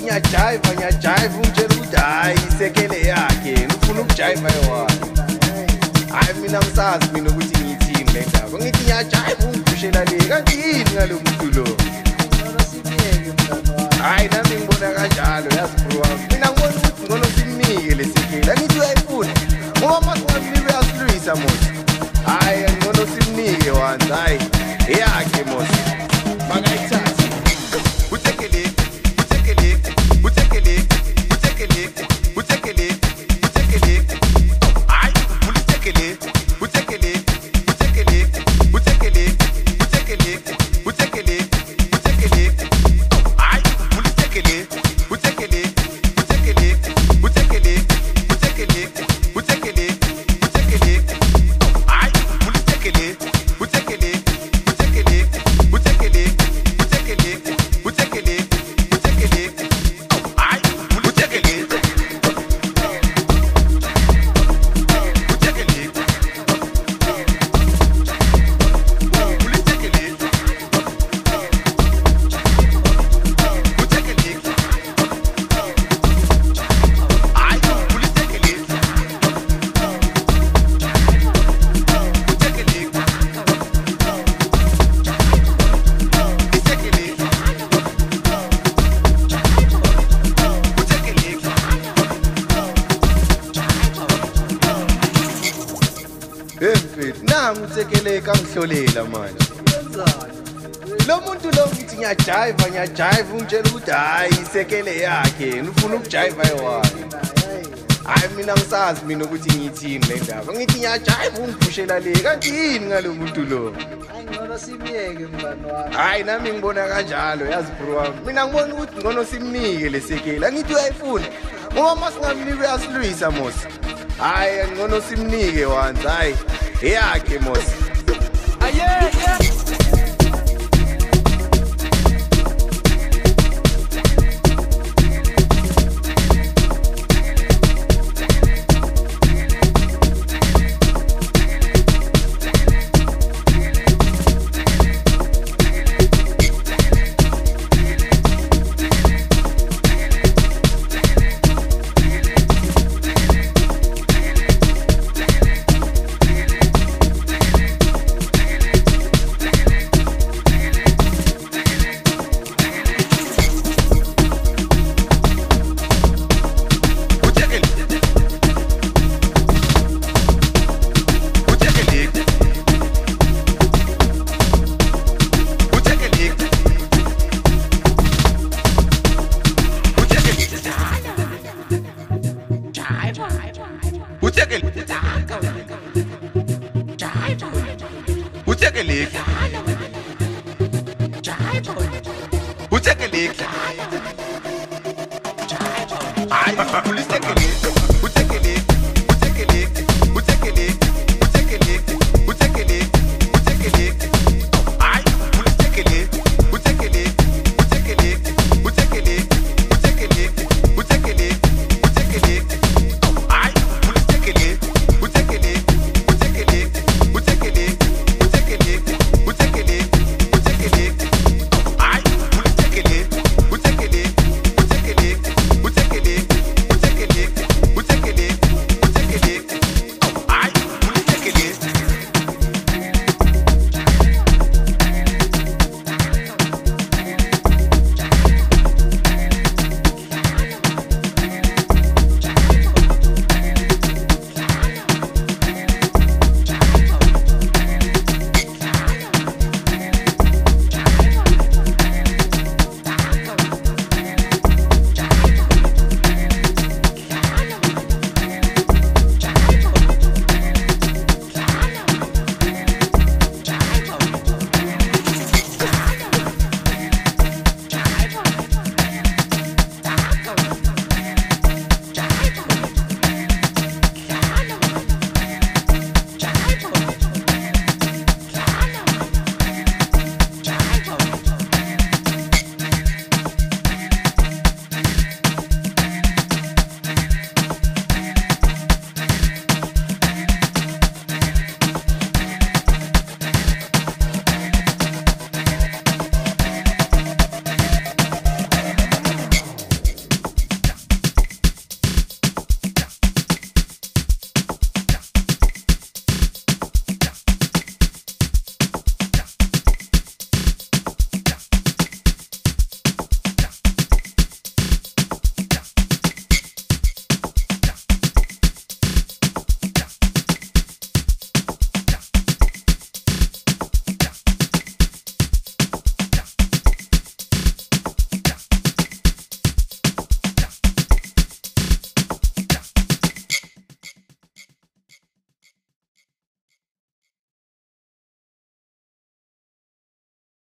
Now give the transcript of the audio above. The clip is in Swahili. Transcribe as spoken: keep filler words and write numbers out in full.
ngiyajiva ngiyajiva umtshela ukuthi hayi isekele yakhe ngifuna ukujiva yona. Hayi mina ngisazi mina ukuthi ngiyithini le ndaba. Ngithi ngiyajiva ungidlushela le kanti yini ngalo muntu lo? Hayi nami ngibona kanjalo yazi bro wami. Mina ngibona ukuthi ngono simnike lesekele. Angithi uyayifuna. Ngoba masingamnike uyasilwisa mos. Hayi ngono simnike wanzi hayi yakhe mos. Makayithathe. Utekele, utekele, utekele, utekele, utekele, utekele. Hayi utekele, utekele, utekele, utekele, utekele, utekele, utekele. Hayi utekele, utekele, utekele, utekele, utekele, utekele, utekele. Hayi utekele, utekele, utekele, utekele, utekele, utekele, utekele. Hayi utekele. Nangu utekele kangihlolela manje. Lo muntu lo ngithi ngiyajiva ngiyajiva ungitshela ukuthi hayi isekele yakhe ngifuna ukujiva yona. Hayi mina ngisazi mina ukuthi ngiyithini le ndaba. Ngithi ngiyajiva ungidlushela le kanti yini ngalo muntu lo? Hayi ngono simiyeke mngani wami. Hayi nami ngibona kanjalo yazi bro wami. Mina ngibona ukuthi ngono simnike lesekele. Angithi uyayifuna. Ngoba masingamnike uyasilwisa mos. Hayi ngono simnike wanzi hayi yakhe mos. Aye yeah. Utekele. Utekele. Utekele. Hayi utekele.